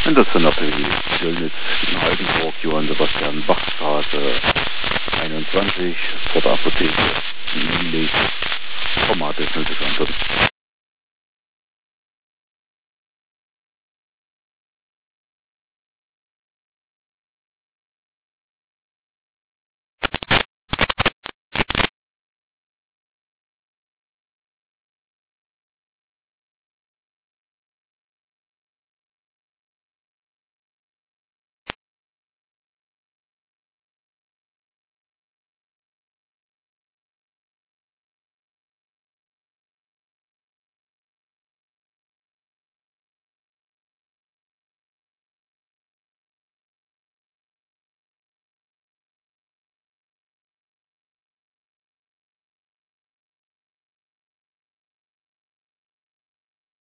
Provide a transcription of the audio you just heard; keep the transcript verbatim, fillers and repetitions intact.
Und das sind natürlich Döllnitz in Altenburg, Johann Sebastian Bachstraße einundzwanzig, vor der Apotheke, Milch, Format ist nicht bekannt.